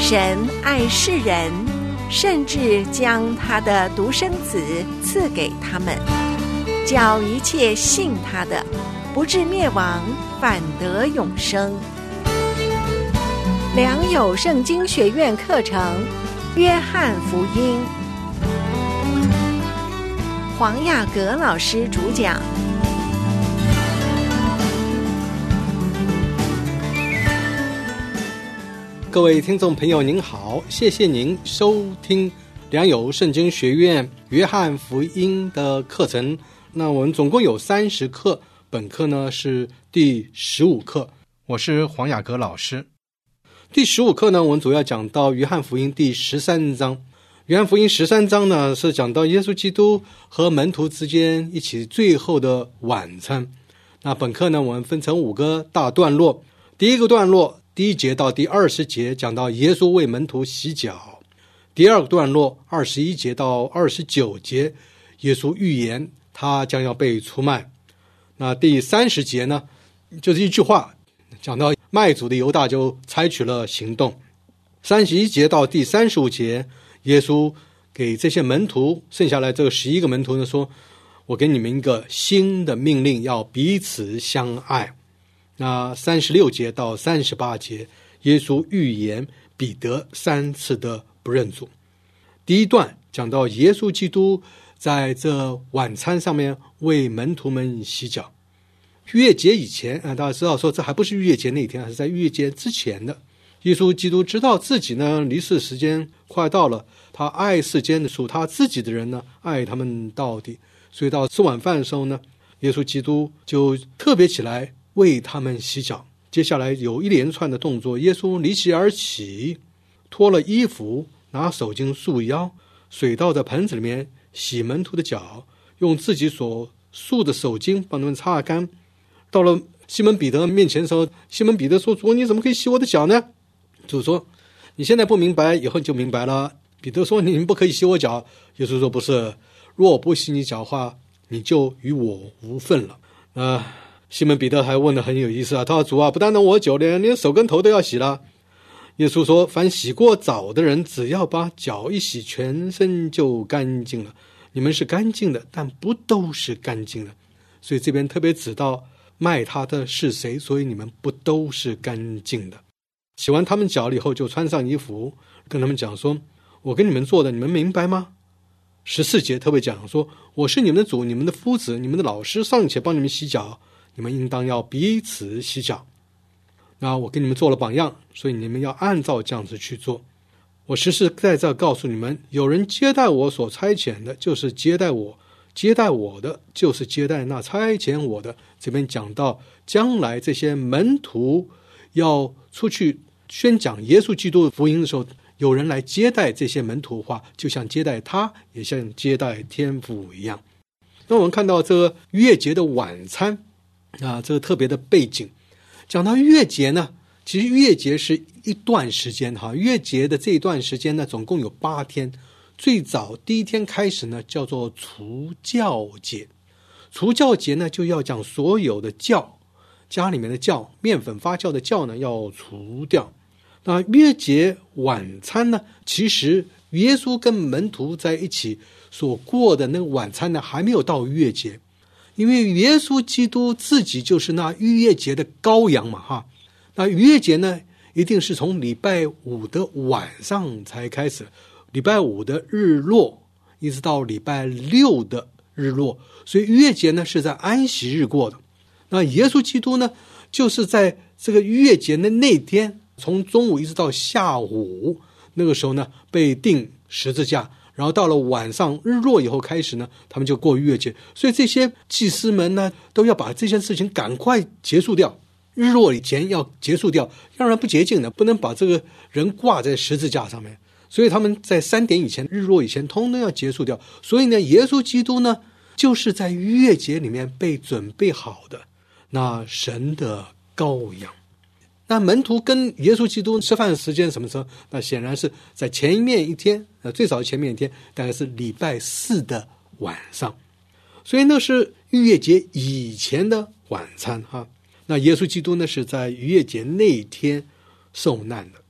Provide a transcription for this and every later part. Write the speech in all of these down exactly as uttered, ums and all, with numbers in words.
神爱世人，甚至将他的独生子赐给他们，叫一切信他的不至灭亡，反得永生。良友圣经学院课程，约翰福音，黄雅阁老师主讲。 各位听众朋友您好，谢谢您收听良友圣经学院约翰福音的课程。那我们总共有三十课，本课呢是第十五课，我是黄雅阁老师。第十五课呢，我们主要讲到约翰福音第十三章。约翰福音十三章呢是讲到耶稣基督和门徒之间一起最后的晚餐。那本课呢，我们分成五个大段落。第一个段落第一节到第二十节讲到耶稣为门徒洗脚。第二个段落二十一节到二十九节，耶稣预言他将要被出卖。那第三十节呢，就是一句话，讲到卖主的犹大就采取了行动。三十一节到第三十五节，耶稣给这些门徒，剩下来这个十一个门徒呢说，我给你们一个新的命令，要彼此相爱。那三十六节到三十八节，耶稣预言彼得三次的不认主。第一段讲到耶稣基督在这晚餐上面为门徒们洗脚。逾越节以前啊，大家知道说这还不是逾越节那一天，还是在逾越节之前的。耶稣基督知道自己呢离世时间快到了，他爱世间的属他自己的人呢，爱他们到底。所以到吃晚饭的时候呢，耶稣基督就特别起来为他们洗脚。接下来有一连串的动作，耶稣离席而起，脱了衣服，拿手巾束腰，水倒在盆子里面洗门徒的脚，用自己所束的手巾帮他们擦干。到了西门彼得面前的时候，西门彼得说，主，你怎么可以洗我的脚呢？主说，你现在不明白，以后就明白了。彼得说，你不可以洗我脚。耶稣说，不是，若我不洗你脚的话，你就与我无份了。呃西门彼得还问得很有意思啊，他说，主啊，不单单我脚，连连手跟头都要洗了。耶稣说，凡洗过澡的人，只要把脚一洗，全身就干净了。你们是干净的，但不都是干净的。所以这边特别指到卖他的是谁，所以你们不都是干净的。洗完他们脚了以后，就穿上衣服，跟他们讲说，我跟你们做的，你们明白吗？十四节特别讲说，我是你们的主，你们的夫子，你们的老师，尚且帮你们洗脚，你们应当要彼此洗脚。那我给你们做了榜样，所以你们要按照这样子去做。我实实在在告诉你们，有人接待我所差遣的，就是接待我；接待我的，就是接待那差遣我的。这边讲到将来这些门徒要出去宣讲耶稣基督的福音的时候，有人来接待这些门徒的话，就像接待他，也像接待天父一样。那我们看到这个逾越节的晚餐啊，这个特别的背景。讲到逾越节呢，其实逾越节是一段时间哈，逾越节的这一段时间呢，总共有八天。最早第一天开始呢，叫做除酵节。除酵节呢，就要将所有的酵，家里面的酵，面粉发酵的酵呢，要除掉。那逾越节晚餐呢，其实耶稣跟门徒在一起所过的那个晚餐呢，还没有到逾越节。因为耶稣基督自己就是那逾越节的羔羊嘛哈，那逾越节呢，一定是从礼拜五的晚上才开始，礼拜五的日落一直到礼拜六的日落，所以逾越节呢是在安息日过的。那耶稣基督呢，就是在这个逾越节的那天，从中午一直到下午，那个时候呢被钉十字架。然后到了晚上日落以后开始呢，他们就过逾越节。所以这些祭司们呢，都要把这件事情赶快结束掉，日落以前要结束掉，要不然不洁净的，不能把这个人挂在十字架上面。所以他们在三点以前，日落以前通通要结束掉。所以呢，耶稣基督呢，就是在逾越节里面被准备好的那神的羔羊。那门徒跟耶稣基督吃饭的时间什么时候？那显然是在前面一天，最早前面一天大概是礼拜四的晚上，所以那是逾越节以前的晚餐哈。那耶稣基督呢是在逾越节那一天受难的。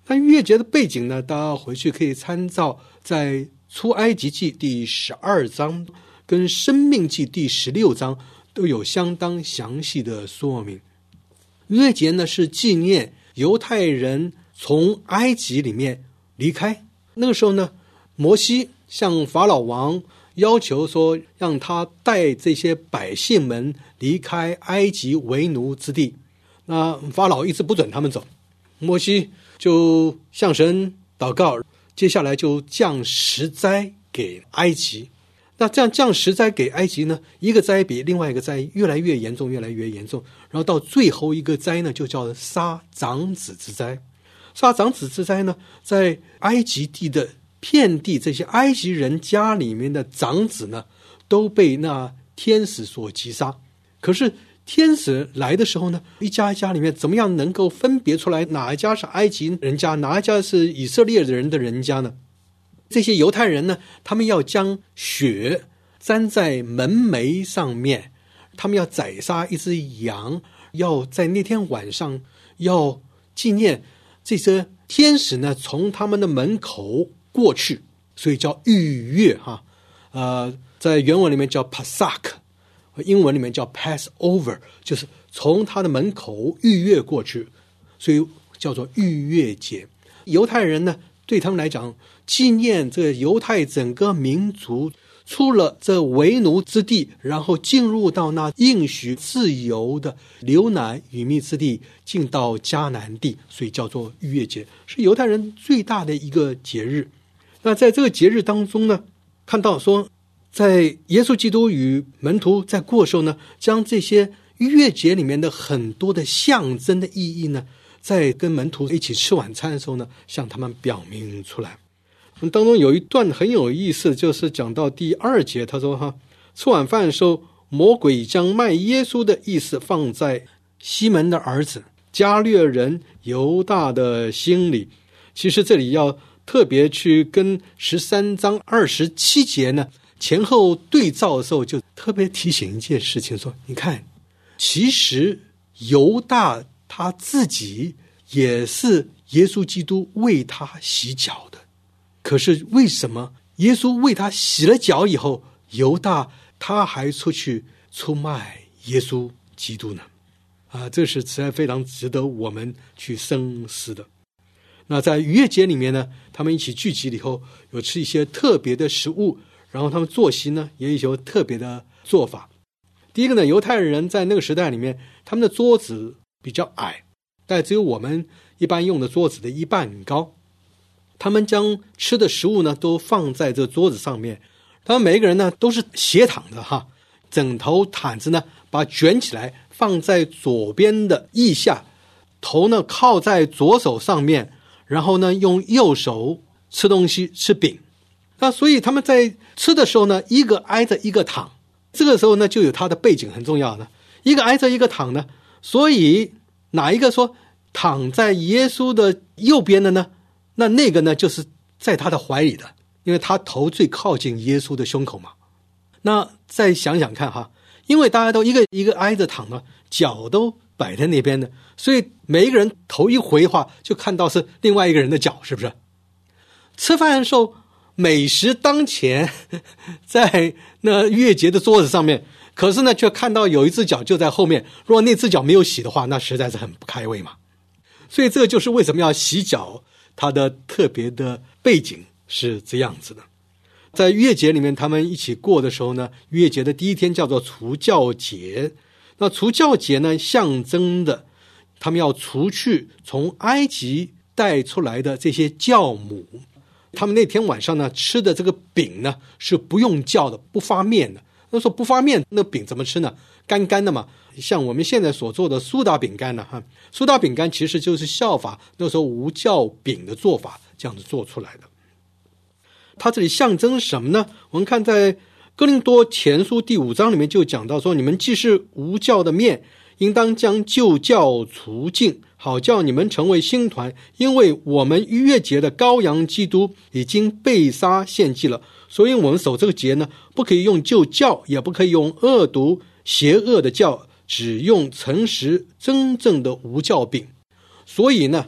那逾越节的背景呢，大家回去可以参照在出埃及记第十二章跟申命记第十六章都有相当详细的说明。逾越节呢是纪念犹太人从埃及里面离开，那个时候呢，摩西向法老王要求说，让他带这些百姓们离开埃及为奴之地。那法老一直不准他们走，摩西就向神祷告，接下来就降十灾给埃及。那这样降十灾给埃及呢，一个灾比另外一个灾越来越严重，越来越严重，然后到最后一个灾呢，就叫杀长子之灾。杀长子之灾呢，在埃及地的遍地这些埃及人家里面的长子呢，都被那天使所击杀。可是天使来的时候呢，一家一家里面怎么样能够分别出来哪一家是埃及人家，哪一家是以色列人的人家呢？这些犹太人呢，他们要将血沾在门楣上面，他们要宰杀一只羊，要在那天晚上要纪念这些天使呢从他们的门口过去，所以叫逾越哈，呃，在原文里面叫 Pasach， 英文里面叫 Passover， 就是从他的门口逾越过去，所以叫做逾越节。犹太人呢，对他们来讲，纪念这个犹太整个民族出了这为奴之地，然后进入到那应许自由的流奶与蜜之地，进到迦南地，所以叫做逾越节，是犹太人最大的一个节日。那在这个节日当中呢，看到说在耶稣基督与门徒在过的时候呢，将这些逾越节里面的很多的象征的意义呢，在跟门徒一起吃晚餐的时候呢，向他们表明出来。当中有一段很有意思，就是讲到第二节，他说哈，吃晚饭的时候，魔鬼将卖耶稣的意思放在西门的儿子加略人犹大的心里。其实这里要特别去跟十三章二十七节呢前后对照的时候，就特别提醒一件事情，说你看，其实犹大他自己也是耶稣基督为他洗脚的，可是为什么耶稣为他洗了脚以后，犹大他还出去出卖耶稣基督呢？啊，这是实在非常值得我们去深思的。那在逾越节里面呢，他们一起聚集了以后，有吃一些特别的食物，然后他们作息呢也有一些特别的做法。第一个呢，犹太人在那个时代里面，他们的桌子比较矮，大概只有我们一般用的桌子的一半高。他们将吃的食物呢都放在这桌子上面，他们每一个人呢都是斜躺的哈，枕头毯子呢把卷起来放在左边的腋下，头呢靠在左手上面，然后呢用右手吃东西，吃饼。那所以他们在吃的时候呢，一个挨着一个躺，这个时候呢就有它的背景很重要的，一个挨着一个躺呢，所以哪一个说躺在耶稣的右边的呢？那那个呢就是在他的怀里的，因为他头最靠近耶稣的胸口嘛。那再想想看哈，因为大家都一个一个挨着躺嘛，脚都摆在那边的，所以每一个人头一回的话，就看到是另外一个人的脚，是不是？吃饭的时候，美食当前，在那逾越节的桌子上面，可是呢却看到有一只脚就在后面，如果那只脚没有洗的话，那实在是很不开胃嘛。所以这个就是为什么要洗脚，它的特别的背景是这样子的。在逾越节里面，他们一起过的时候呢，逾越节的第一天叫做除酵节。那除酵节呢，象征的他们要除去从埃及带出来的这些酵母。他们那天晚上呢吃的这个饼呢是不用酵的，不发面的。那说不发面，那饼怎么吃呢？干干的嘛，像我们现在所做的苏打饼干呢，哈，苏打饼干其实就是效法那时候无酵饼的做法，这样子做出来的。它这里象征什么呢？我们看在哥林多前书第五章里面就讲到说，你们既是无酵的面，应当将旧酵除尽，好叫你们成为新团，因为我们逾越节的羔羊基督已经被杀献祭了，所以我们守这个节呢，不可以用旧酵，也不可以用恶毒邪恶的酵，只用诚实真正的无酵饼。所以呢，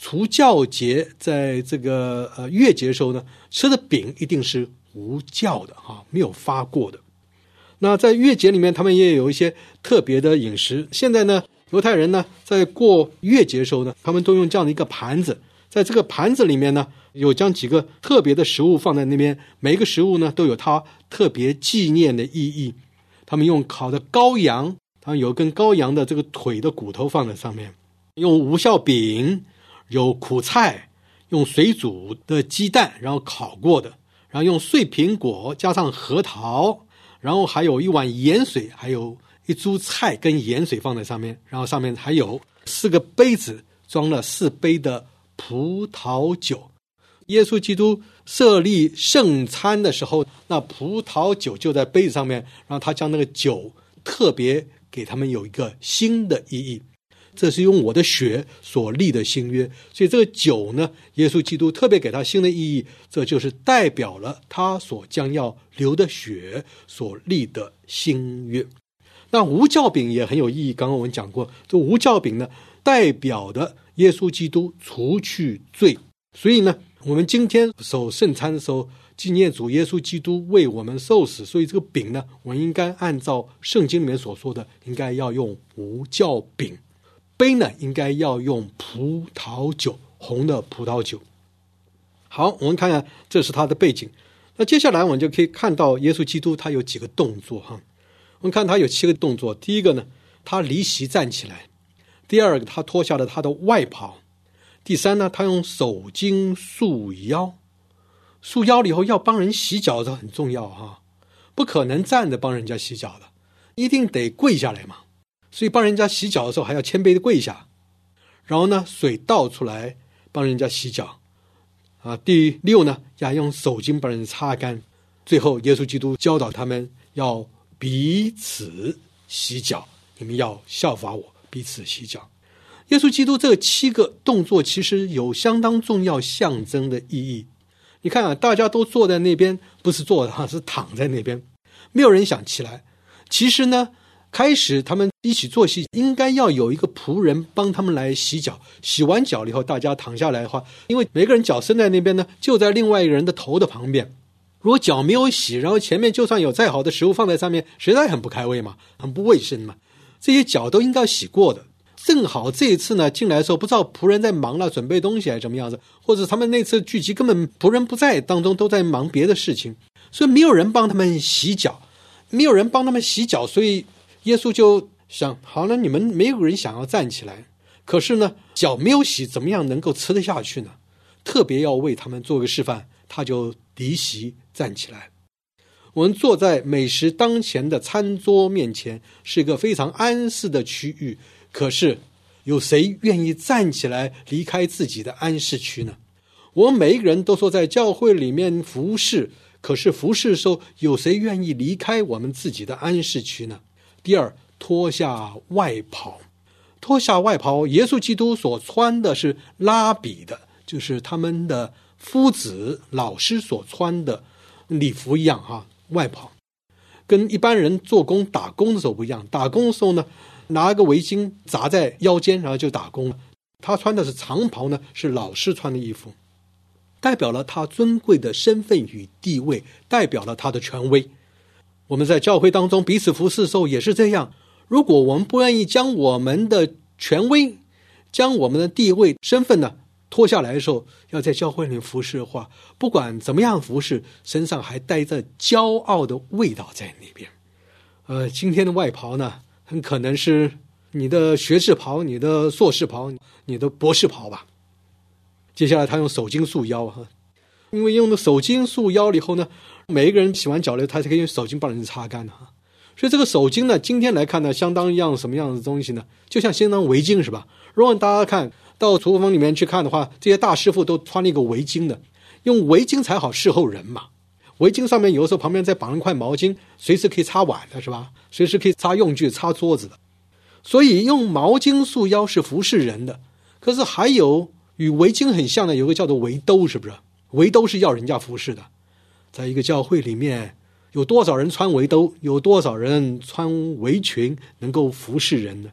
除酵节在这个呃月节的时候呢，吃的饼一定是无酵的啊，没有发过的。那在月节里面，他们也有一些特别的饮食。现在呢，犹太人呢在过月节的时候呢，他们都用这样的一个盘子，在这个盘子里面呢，有将几个特别的食物放在那边，每一个食物呢都有它特别纪念的意义。他们用烤的羔羊，他们有根羔羊的这个腿的骨头放在上面，用无酵饼，有苦菜，用水煮的鸡蛋，然后烤过的，然后用碎苹果加上核桃，然后还有一碗盐水，还有一株菜跟盐水放在上面，然后上面还有四个杯子，装了四杯的葡萄酒。耶稣基督设立圣餐的时候，那葡萄酒就在杯子上面，然后他将那个酒特别给他们有一个新的意义，这是用我的血所立的新约。所以这个酒呢，耶稣基督特别给他新的意义，这就是代表了他所将要流的血所立的新约。那无酵饼也很有意义，刚刚我们讲过，这无酵饼呢，代表的耶稣基督除去罪。所以呢，我们今天守圣餐的时候，纪念主耶稣基督为我们受死，所以这个饼呢，我们应该按照圣经里面所说的，应该要用无酵饼。杯呢，应该要用葡萄酒，红的葡萄酒。好，我们看看这是它的背景。那接下来我们就可以看到耶稣基督他有几个动作哈。我们看他有七个动作。第一个呢，他离席站起来；第二个，他脱下了他的外袍；第三呢，他用手巾束腰。束腰了以后要帮人洗脚，这很重要哈，不可能站着帮人家洗脚的，一定得跪下来嘛。所以帮人家洗脚的时候还要谦卑的跪下，然后呢，水倒出来帮人家洗脚啊。第六呢，要用手巾帮人擦干。最后耶稣基督教导他们要彼此洗脚，你们要效法我，彼此洗脚。耶稣基督这七个动作其实有相当重要象征的意义。你看啊，大家都坐在那边，不是坐的，是躺在那边，没有人想起来。其实呢，开始他们一起做戏，应该要有一个仆人帮他们来洗脚。洗完脚了以后，大家躺下来的话，因为每个人脚伸在那边呢，就在另外一个人的头的旁边。如果脚没有洗，然后前面就算有再好的食物放在上面，实在很不开胃嘛，很不卫生嘛。这些脚都应该洗过的。正好这一次呢，进来的时候不知道仆人在忙了，准备东西还是怎么样子，或者他们那次聚集根本仆人不在当中，都在忙别的事情，所以没有人帮他们洗脚，没有人帮他们洗脚，所以耶稣就想，好了，你们没有人想要站起来，可是呢，脚没有洗，怎么样能够吃得下去呢？特别要为他们做个示范，他就离席站起来。我们坐在美食当前的餐桌面前，是一个非常安适的区域，可是有谁愿意站起来离开自己的安适区呢？我们每一个人都说在教会里面服侍，可是服侍的时候，有谁愿意离开我们自己的安适区呢？第二，脱下外袍。脱下外袍，耶稣基督所穿的是拉比的，就是他们的夫子老师所穿的礼服一样哈，外袍跟一般人做工打工的时候不一样。打工的时候呢，拿个围巾扎在腰间，然后就打工了。他穿的是长袍呢，是老师穿的衣服，代表了他尊贵的身份与地位，代表了他的权威。我们在教会当中彼此服侍的时候也是这样，如果我们不愿意将我们的权威，将我们的地位身份呢脱下来的时候，要在教会里服侍的话，不管怎么样服侍，身上还带着骄傲的味道在那边。呃，今天的外袍呢，很可能是你的学士袍，你的硕士袍，你的博士袍吧。接下来他用手巾束腰哈，因为用了手巾束腰了以后呢，每一个人洗完脚了，他才可以用手巾帮人擦干哈。所以这个手巾呢，今天来看呢，相当一样什么样的东西呢？就像相当围巾是吧？如果大家看到厨房里面去看的话，这些大师傅都穿了一个围巾的，用围巾才好侍候人嘛。围巾上面有的时候旁边再绑一块毛巾，随时可以擦碗的是吧？随时可以擦用具、擦桌子的。所以用毛巾束腰是服侍人的。可是还有与围巾很像的，有个叫做围兜，是不是？围兜是要人家服侍的。在一个教会里面，有多少人穿围兜，有多少人穿围裙能够服侍人呢？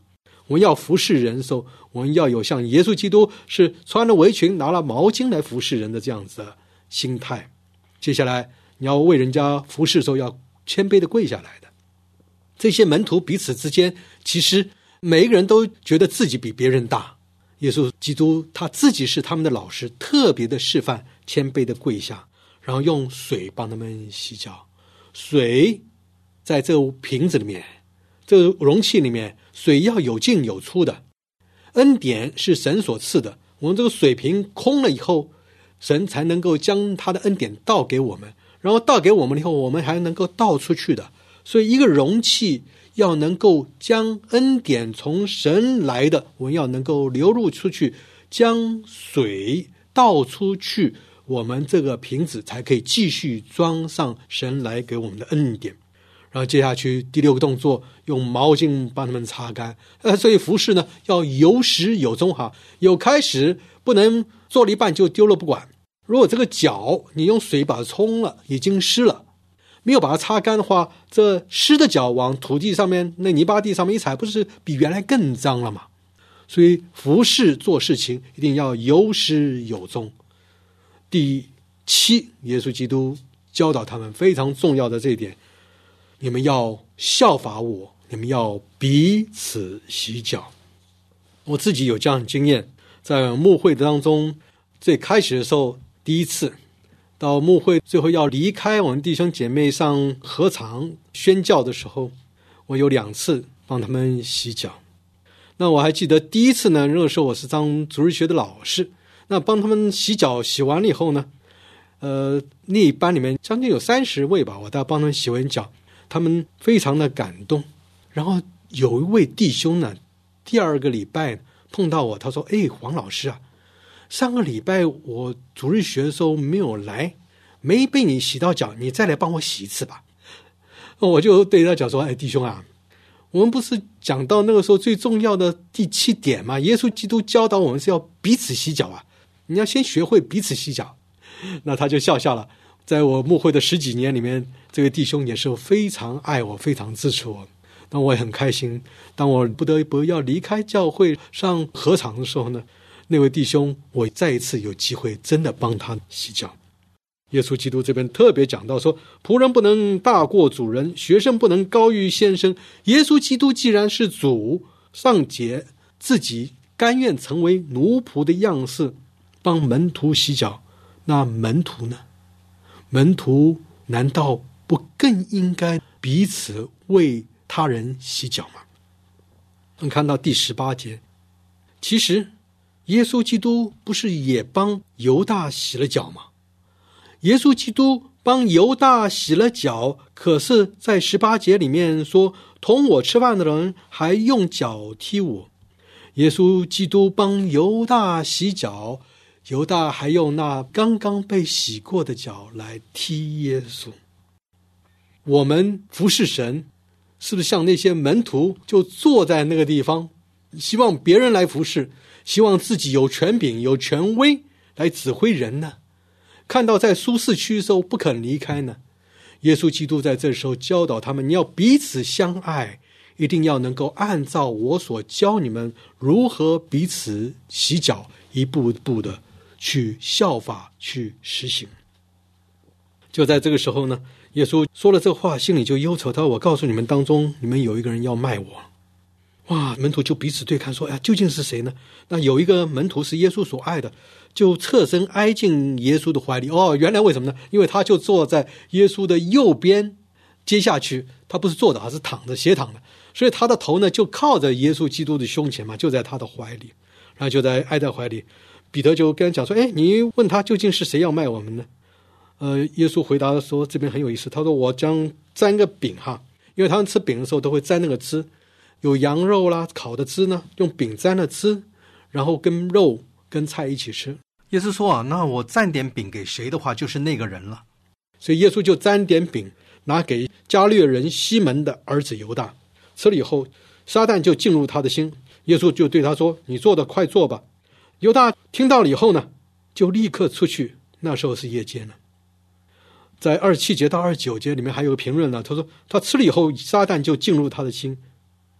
我们要服侍人的时候，我们要有像耶稣基督是穿了围裙拿了毛巾来服侍人的这样子的心态。接下来你要为人家服侍的时候要谦卑的跪下来的。这些门徒彼此之间其实每一个人都觉得自己比别人大，耶稣基督他自己是他们的老师，特别的示范谦卑的跪下，然后用水帮他们洗脚。水在这个瓶子里面，这个容器里面，水要有进有出的。恩典是神所赐的，我们这个水瓶空了以后，神才能够将他的恩典倒给我们，然后倒给我们以后，我们还能够倒出去的。所以一个容器要能够将恩典从神来的，我们要能够流入出去，将水倒出去，我们这个瓶子才可以继续装上神来给我们的恩典。然后接下去第六个动作，用毛巾帮他们擦干。呃，所以服事呢要有始有终哈，有开始，不能做了一半就丢了不管。如果这个脚你用水把它冲了，已经湿了，没有把它擦干的话，这湿的脚往土地上面那泥巴地上面一踩，不是比原来更脏了吗？所以服事做事情一定要有始有终。第七，耶稣基督教导他们非常重要的这一点，你们要效法我，你们要彼此洗脚。我自己有这样的经验，在牧会当中，最开始的时候，第一次到牧会最后要离开我们弟兄姐妹上合场宣教的时候，我有两次帮他们洗脚。那我还记得第一次呢，那个时候我是当主日学的老师，那帮他们洗脚，洗完了以后呢，呃，那一班里面将近有三十位吧，我大概帮他们洗完脚，他们非常的感动。然后有一位弟兄呢，第二个礼拜碰到我，他说：“哎，黄老师啊，上个礼拜我主日学的时候没有来，没被你洗到脚，你再来帮我洗一次吧。”我就对他讲说：“哎，弟兄啊，我们不是讲到那个时候最重要的第七点吗？耶稣基督教导我们是要彼此洗脚啊，你要先学会彼此洗脚。”那他就笑笑了。在我牧会的十几年里面，这位弟兄也是非常爱我，非常支持我。那我也很开心。当我不得不要离开教会上合场的时候呢，那位弟兄我再一次有机会真的帮他洗脚。耶稣基督这边特别讲到说，仆人不能大过主人，学生不能高于先生。耶稣基督既然是主，上节自己甘愿成为奴仆的样式，帮门徒洗脚，那门徒呢？门徒难道不更应该彼此为他人洗脚吗？我们看到第十八节，其实耶稣基督不是也帮犹大洗了脚吗？耶稣基督帮犹大洗了脚，可是在十八节里面说，同我吃饭的人还用脚踢我。耶稣基督帮犹大洗脚，犹大还用那刚刚被洗过的脚来踢耶稣。我们服侍神，是不是像那些门徒就坐在那个地方，希望别人来服侍，希望自己有权柄有权威来指挥人呢？看到在舒适区的时候不肯离开呢？耶稣基督在这时候教导他们，你要彼此相爱，一定要能够按照我所教你们如何彼此洗脚，一步一步的去效法去实行。就在这个时候呢，耶稣说了这话，心里就忧愁，他说：“我告诉你们当中，你们有一个人要卖我。”哇，门徒就彼此对看说：“哎，究竟是谁呢？”那有一个门徒是耶稣所爱的，就侧身挨进耶稣的怀里。哦，原来为什么呢？因为他就坐在耶稣的右边，接下去他不是坐着，而是躺着斜躺的，所以他的头呢就靠着耶稣基督的胸前嘛，就在他的怀里，然后就在挨在怀里。彼得就跟他讲说：“哎，你问他究竟是谁要卖我们呢？”呃，耶稣回答说，这边很有意思，他说：“我将沾个饼哈，因为他们吃饼的时候都会沾那个汁，有羊肉啦，烤的汁呢，用饼沾了汁，然后跟肉跟菜一起吃。”耶稣说啊，那我沾点饼给谁的话，就是那个人了。所以耶稣就沾点饼拿给加略人西门的儿子犹大，吃了以后，撒旦就进入他的心。耶稣就对他说：“你做的快做吧。”犹大听到了以后呢，就立刻出去。那时候是夜间了。在二十七节到二十九节里面还有个评论呢，他说他吃了以后，撒旦就进入他的心。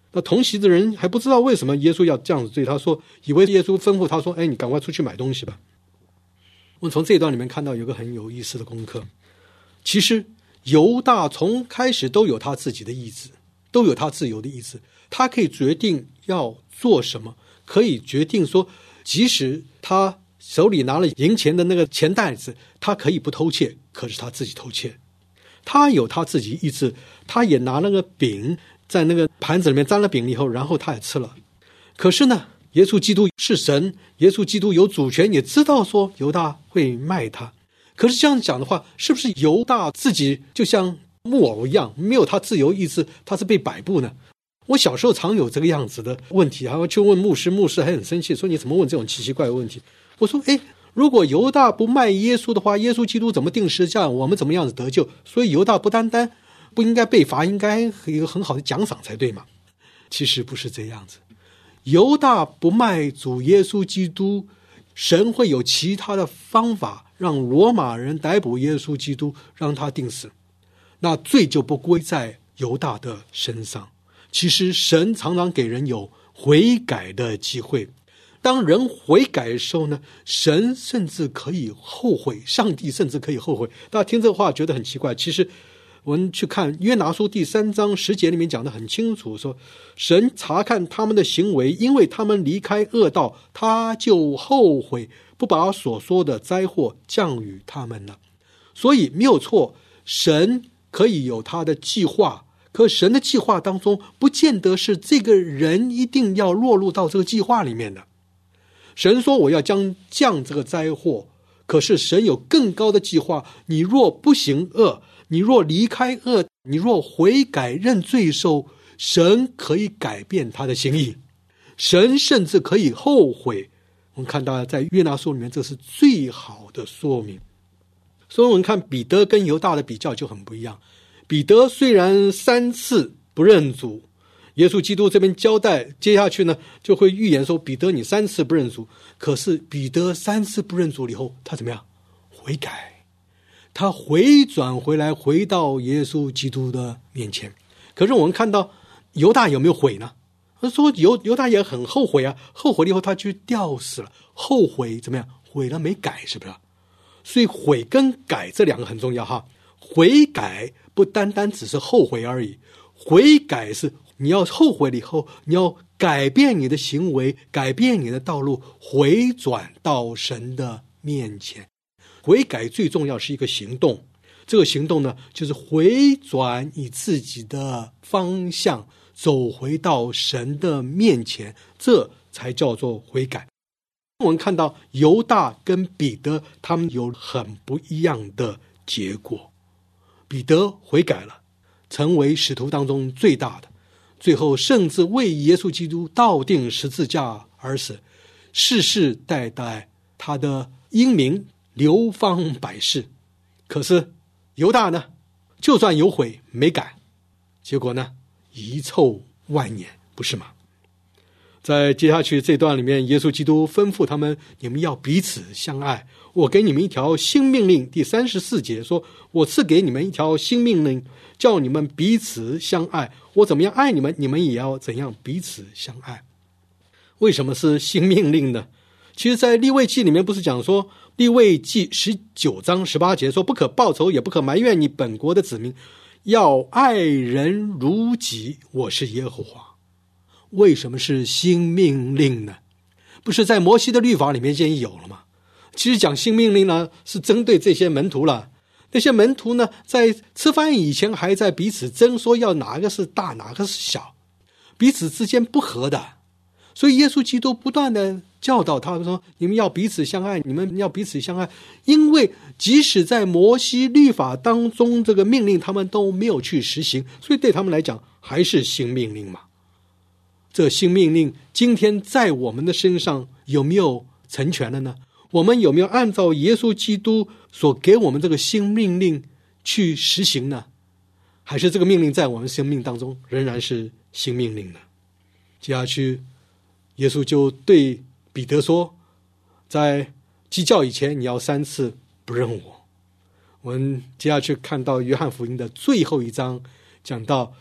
那同席的人还不知道为什么耶稣要这样子对他说，以为耶稣吩咐他说，哎，你赶快出去买东西吧。我们从这一段里面看到有个很有意思的功课，其实犹大从开始都有他自己的意志，都有他自由的意志，他可以决定要做什么，可以决定说，即使他手里拿了银钱的那个钱袋子，他可以不偷窃，可是他自己偷窃。他有他自己意志，他也拿那个饼在那个盘子里面沾了饼以后，然后他也吃了。可是呢，耶稣基督是神，耶稣基督有主权，也知道说犹大会卖他。可是这样讲的话，是不是犹大自己就像木偶一样，没有他自由意志，他是被摆布呢？我小时候常有这个样子的问题，还要去问牧师，牧师还很生气，说你怎么问这种奇奇怪的问题？我说，诶，如果犹大不卖耶稣的话，耶稣基督怎么定十字架，我们怎么样子得救？所以犹大不单单不应该被罚，应该有一个很好的奖赏才对嘛。其实不是这样子，犹大不卖主耶稣基督，神会有其他的方法让罗马人逮捕耶稣基督，让他定死，那罪就不归在犹大的身上。其实神常常给人有悔改的机会，当人悔改的时候呢，神甚至可以后悔，上帝甚至可以后悔。大家听这话觉得很奇怪，其实我们去看约拿书第三章十节里面讲得很清楚，说神察看他们的行为，因为他们离开恶道，他就后悔，不把所说的灾祸降与他们了。所以没有错，神可以有他的计划，可神的计划当中不见得是这个人一定要落入到这个计划里面的。神说我要将降这个灾祸，可是神有更高的计划，你若不行恶，你若离开恶，你若悔改认罪受，神可以改变他的心意，神甚至可以后悔。我们看到在约拿书里面，这是最好的说明。所以我们看彼得跟犹大的比较就很不一样。彼得虽然三次不认主，耶稣基督这边交代，接下去呢就会预言说，彼得你三次不认主。可是彼得三次不认主以后，他怎么样？悔改，他回转回来，回到耶稣基督的面前。可是我们看到犹大有没有悔呢？他说犹犹大也很后悔啊，后悔了以后他去吊死了。后悔怎么样？悔了没改，是不是？所以悔跟改这两个很重要哈。悔改不单单只是后悔而已，悔改是你要后悔了以后，你要改变你的行为，改变你的道路，回转到神的面前。悔改最重要是一个行动，这个行动呢，就是回转你自己的方向，走回到神的面前，这才叫做悔改。我们看到犹大跟彼得他们有很不一样的结果。彼得悔改了，成为使徒当中最大的，最后甚至为耶稣基督倒定十字架而死，世世代代他的英名流芳百世。可是犹大呢，就算有悔没改，结果呢遗臭万年，不是吗？在接下去这段里面，耶稣基督吩咐他们，你们要彼此相爱，我给你们一条新命令。第三十四节说，我赐给你们一条新命令，叫你们彼此相爱，我怎么样爱你们，你们也要怎样彼此相爱。为什么是新命令呢？其实在利未记里面不是讲说，利未记十九章十八节说，不可报仇，也不可埋怨你本国的子民，要爱人如己，我是耶和华。为什么是新命令呢？不是在摩西的律法里面已经有了吗？其实讲新命令呢，是针对这些门徒了。那些门徒呢，在吃饭以前还在彼此争，说要哪个是大，哪个是小，彼此之间不和的。所以耶稣基督不断的教导他们说，你们要彼此相爱，你们要彼此相爱。因为即使在摩西律法当中这个命令他们都没有去实行，所以对他们来讲还是新命令嘛。这新命令今天在我们的身上有没有成全了呢？我们有没有按照耶稣基督所给我们这个新命令去实行呢？还是这个命令在我们生命当中仍然是新命令呢？接下去耶稣就对彼得说，在鸡叫以前你要三次不认我。我们接下去看到约翰福音的最后一章，讲到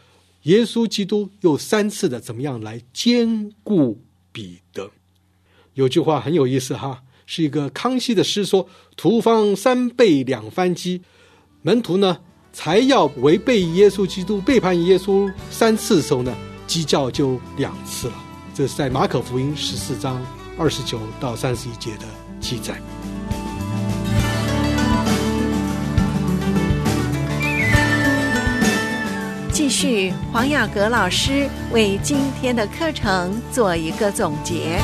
耶稣基督又三次的怎么样来兼顾彼得。有句话很有意思哈，是一个康熙的诗说，徒方三倍两番鸡，门徒呢才要违背耶稣基督，背叛耶稣三次的时候呢，鸡叫就两次了。这是在马可福音十四章二十九到三十一节的记载。 继续，黄雅阁老师为今天的课程做一个总结。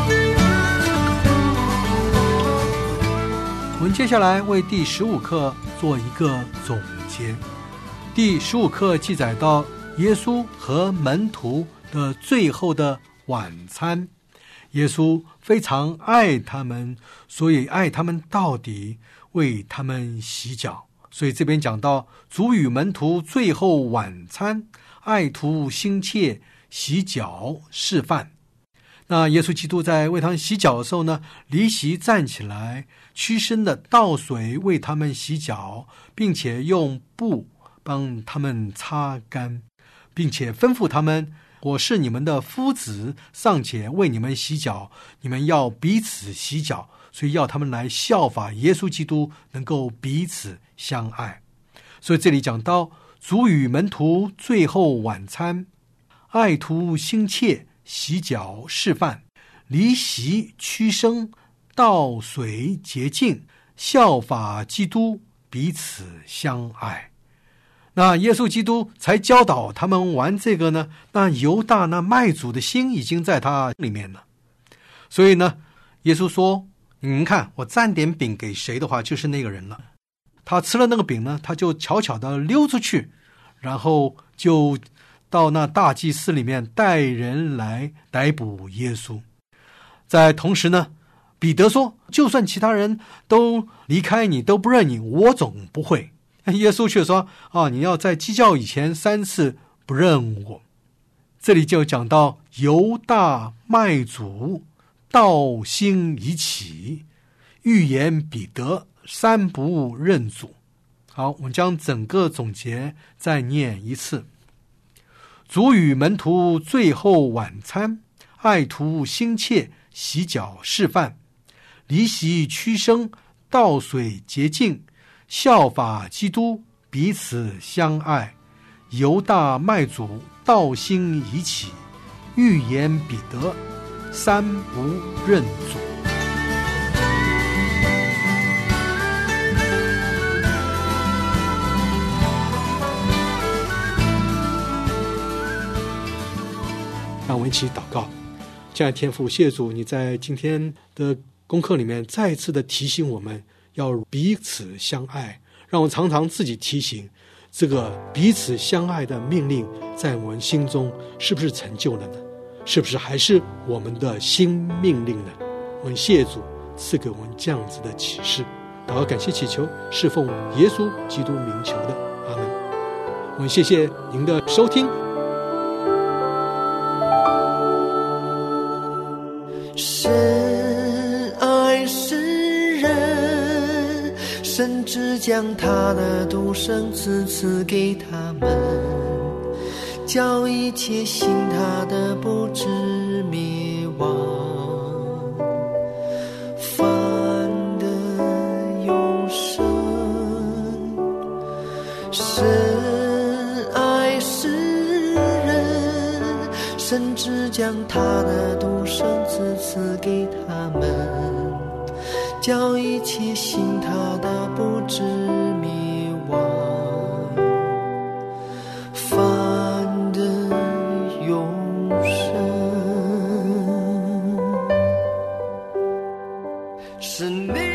我们接下来为第十五课做一个总结。第十五课记载到耶稣和门徒的最后的晚餐，耶稣非常爱他们，所以爱他们到底，为他们洗脚。所以这边讲到主与门徒最后晚餐，爱徒心切，洗脚示范。那耶稣基督在为他们洗脚的时候呢，离席站起来，屈身的倒水为他们洗脚，并且用布帮他们擦干，并且吩咐他们，我是你们的夫子，尚且为你们洗脚，你们要彼此洗脚。所以要他们来效法耶稣基督，能够彼此相爱。所以这里讲到主与门徒最后晚餐，爱徒心切，洗脚示范，离席屈身，倒水洁净，效法基督，彼此相爱。那耶稣基督才教导他们玩这个呢，那犹大那卖主的心已经在他里面了。所以呢，耶稣说，你们看，我蘸点饼给谁的话，就是那个人了。他吃了那个饼呢，他就悄悄地溜出去，然后就到那大祭司里面带人来逮捕耶稣。在同时呢，彼得说，就算其他人都离开你，都不认你，我总不会。耶稣却说，啊，你要在鸡叫以前三次不认我。这里就讲到犹大卖主，道心已起，预言彼得三不认主。好，我们将整个总结再念一次。主与门徒最后晚餐，爱徒心切，洗脚示范，离席屈身，倒水洁净，效法基督，彼此相爱。犹大卖主，道心已起，预言彼得三不认主。 让我们一起祷告。亲爱的天父，谢主，你在今天的功课里面再次的提醒我们要彼此相爱，让我常常自己提醒这个彼此相爱的命令在我们心中是不是成就了呢？是不是还是我们的新命令呢？我们谢主赐给我们这样子的启示。祷告感谢祈求，是奉耶稣基督名求的，阿门。我们谢谢您的收听。 神爱世人，甚至将他的独生子赐给他们，叫一切信他的不至灭亡，反得永生。神爱世人，甚至将他的独生子赐给他们，叫一切信他的不至灭亡，反得永生。是你